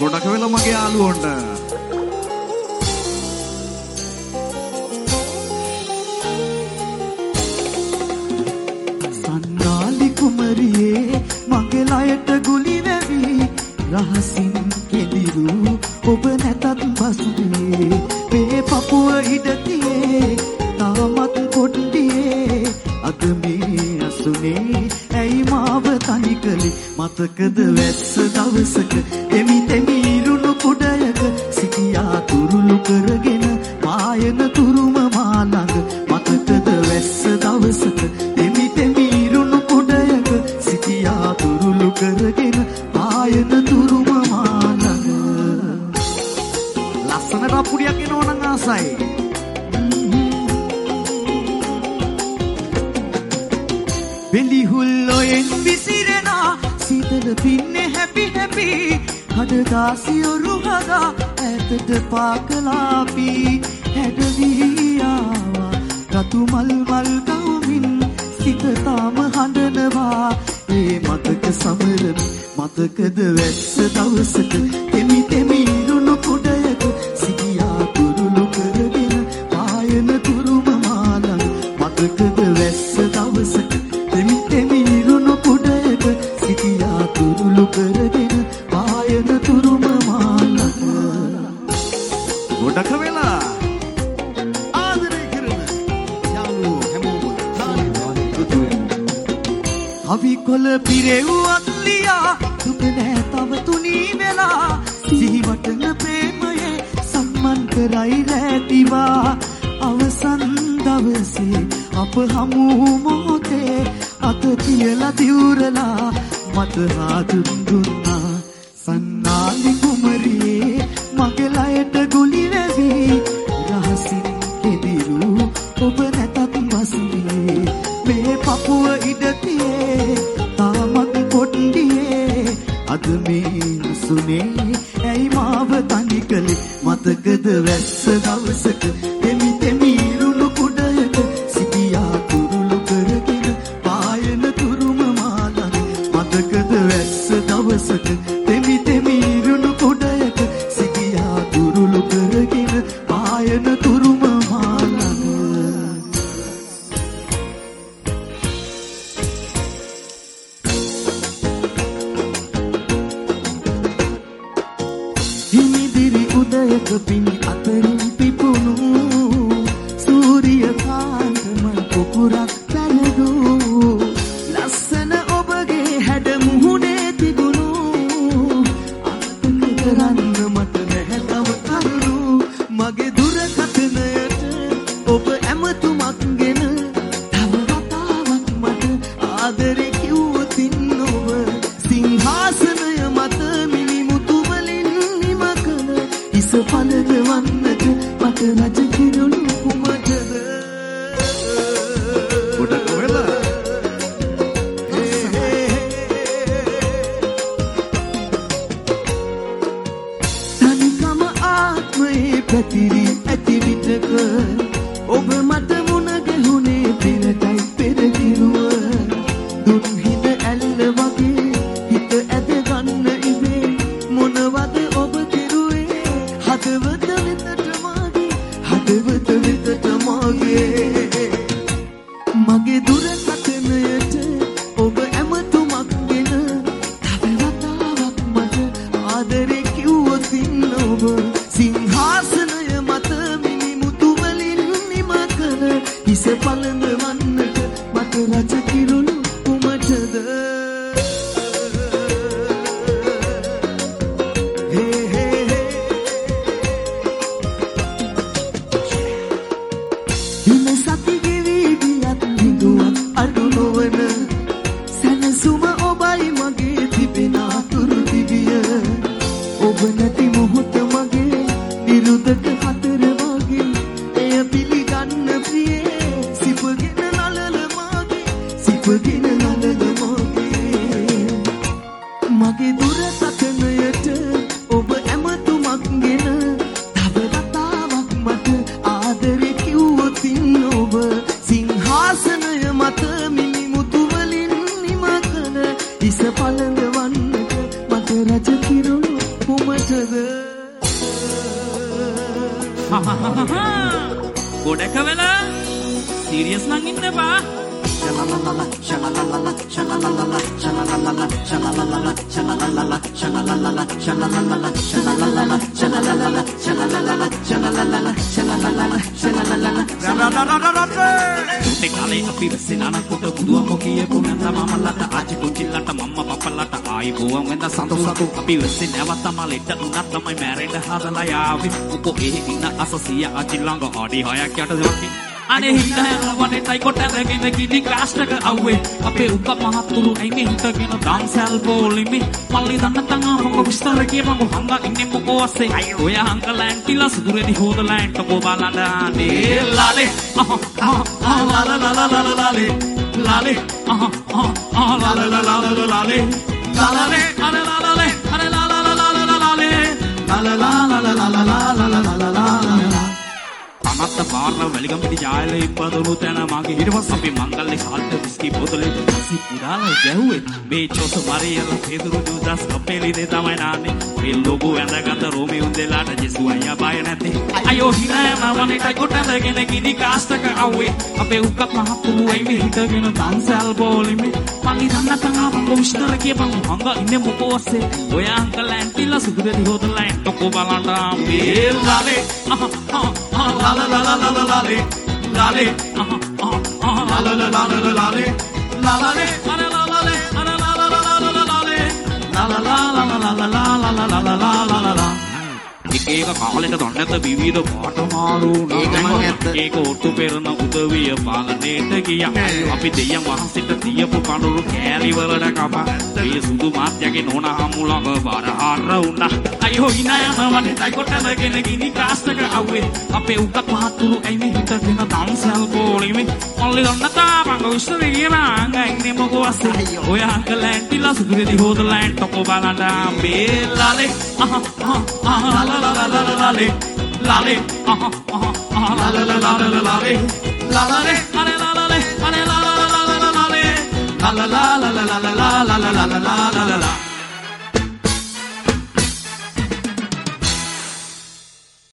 ගොඩක් වෙලා මගේ යාළුවොන්ට සන්නාලි කුමරියේ මගේ ලයට ගුලි වැවි රහසින් කෙදිරු ඔබ නැතත් බස්ුවේ මේ පපුව ඉඩතියේ තාමත් කොට්ටියේ අද මේ අසුනේ ඇයි මාව තනි කළේ මතකද වැස්ස දවසක එමි තෙමි ඉරුණු කුඩයක සිටියා තුරුළු කරගෙන පායන තුරුම මා ළඟ මතකද වැස්ස දවසක එමි තෙමි ඉරුණු කුඩයක සිටියා තුරුළු කරගෙන පායන තුරුම මා ළඟ ලස්සන රප්පුඩියක් එනවා නම් ආසයි බෙලිහුල්ලොයෙන් විසිරෙනා සීතල පින්නේ හැපි හැපි කඩදාසියොරු හදා ඈතට පාකලාපි හැඩවියාවා රතු මල් මල් කවමින් සිත තාම හඬනවා ඒ මතක සමරමි මතකද වැස්ස දවසක තෙමි තෙමි ඉරුණු කුඩයක සිටියා තුරුළු කරගෙන පායන තුරුම මා ළඟ මතකද වැස්ස දවසක තෙමි තෙමි ඉරුණු කුඩයක සිටියා තුරුළු කරගෙන පායන තුරුම මා ළඟ ගොඩක වෙලා ආදරය කරන යාළුවෝ හැමෝම අවි කොළ පිරෙව්වත් ලියා දුක නෑ තව තුනී වෙලා සිහිවටන ප්‍රේමයේ සම්මන් කරයි රැටිවා අවසන් දවසේ අප හමු මොහොතේ අත තියලා දිවුරලා මට හාදුන් දුන්නා සන්නාලි කුමරියේ මගේ ලයට ගුලි වැවි රහසින් කෙදිරු ඔබ නැතත් වසුවේ මේ පපුව ඉඩතියේ තාමත් කොට්ටියේ අද මේ සුනේ ඇයි මාව තනි කළේ මතකද වැස්ස දවසක තෙමි තෙමි ඉරුණු කුඩයක සිටියා තුරුළු කරගෙන පායන තුරුම මා ළඟ මතකද වැස්ස දවසක තෙමි තෙමි ඉරුණු කුඩයක සිටියා තුරුළු කරගෙන පායන තුරුම මා ළඟ හිමිදිරි උදයක පිණි අතරින් පිපුණු සූරිය කාන්තම කුකුරක් පැලදු ලස්සන ඔබගේ හැඩ මුහුණේ තිබුණු අමතක කරන්න මට නැහැ තව කරුණු මගේ දුරකථනයට ඔබ ඇමතුමක්ගෙන තව වතාවක් මට ආදරේ කිව්වොතින් ඔබ සිංහාසනය මත මිනිමුතු වලින් නිම කළ ඉස පළදවන්නට මට රජ කිරුණු කුමටද ගොඩක වෙලා තනිකම ආත්මයේ පැතිරි ඇති විටක ඔබ මට මුණ ගැහුණේ පෙරටයි පෙරකිරුව දුන් හිඳ ඇල්ල වගේ හිත ඇද ගන්න ඉබේ මොනවද ඔබ කෙරුවේ හදවත වෙතට මාගේ මගේ දුරකථනයට ඔබ ඇමතුමක්ගෙන තව වතාවක් මට ආදරේ කිව්වොතින් ඔබ සිංහාසනය මත මිනිමුතු වලින් නිම කළ හිස පළඳවන්නට මට රජ කිරුණු කුමටද දින සති ගෙවි ගියත් බිඳුවක් අඩු නොවන සැනසුම ඔබයි මගේ තිබෙන අතුරු දිවිය ඔබ නැති මොහොත මගේ නිරුදක හතර වගේ එය පිළිගන්න ප්‍රියේ සිපගෙන නලල මාගේ මගේ දුරකථනයට ඔබ ඇමතුමක්ගෙන තව වතාවක් මට ආදරේ කිව්වොතින් ඔබ සිංහාසනය මත මිනිමුතු වලින් නිම කළ ඉස පළඳවන්නට මට රජ කිරුණු කුමටද මටද ගොඩක වෙලා සීරියස් නම් ඉන්න බා shalalala shalalala shalalala shalalala shalalala shalalala shalalala shalalala shalalala shalalala shalalala shalalala shalalala shalalala උටේ කාලේ අපි වෙසෙනනකොට බුදුම කියපු නැත මමලට ආච්චි පුංචිලට මම්ම පප්පලට ආයි බෝවන් වෙන සතු අපි වෙසෙ නැවත මලෙට උනත් තමයි මැරෙන්න හදලා යාවි උකෝ ඒ ඉන්න අසසිය ආච්චි ළඟ අඩි 6ක් යට දෙවි අනේ හිතන වනේටයි කොටගෙන කිදි ක්ලාස් එක අවුවේ අපේ උක මහත්තුරු ඇයි හිතගෙන ඩාන්සල් බෝලිමි මල්ලි දන්න තංගා මොක විස්තර කියපන් හංගා ඉන්නේ මොකෝ අස්සේ ඔය අංකල් ඇන්ටිලා සුදුරේදි හොදලා ඇන්ට කොබලඩානේ ලාලේ ලාලේ ලාලේ අමත්ත පාරල වැලිගම්පිටි ජායල ඉපදුණු තැන මගේ ඊට පස්සේ අපි මංගල්ලේ කාල්ට විස්කි බෝතලේ පස්සේ පුරාලා ගැහුවේ මේ චොස මරියල පෙදුරු දුදස් කපෙලි දෙ තමයි නාන්නේ මේ ලෝගෝ ඇඳගත්ත රෝමියෝ දෙලාට ජෙසු අයියා බය නැත්තේ අයෝ හිනාම වනේටයි කොටගෙන කිදි කාස්ටක අවුවේ අපේ උක්කත් මහත්තුරු ඇයි හිටගෙන ඩාන්සල් බෝලිමේ මල්ලි දන්න තංගා මොකෝ විස්තර කියපන් හංගා ඉන්නේ මොකෝ අස්සේ ඔය අංකල් ඇන්ටිලා සුදුරේදි හොදලා ඇන්ට කොබලන්ඩා මේ ලාලේ la la la la la la le la le la la la la la la le la la le la la la la le la la la la la la la le la la la la la la la la la la la la ඒක කාලෙට දන්නත් විවිධ පාට මාරු ඒක ඔට්ටු පෙරන උදවිය පාලනේට ගියා අපි දෙයයන් වහන්සේට තියපු කඳුළු කෑලි වලට කපා මේ සුදු මාත්‍යගේ නෝන හමුලඟ බරහාර වුණා අයියෝ ඉනායම වනේටයි කොටගෙන ගිනි කාස්ටක අවුවේ අපේ උක්කත් මහත්තුරු ඇයි මේ හිටගෙන ඩාන්සල් බෝලිමේ මල්ලි දන්න තාපංග විශ්ව විගාංග ඉන්නේ මොකෝ අස්සේ ඔය අංකල් ඇන්ටිලා සුදුරේදි හොදලා ඇන්ට කොබලන්ඩා මේ ලාලේ la la la la la le la le la la la la la la la le la la le la la la le la la la la la la la le la la la la la la la la la la la la la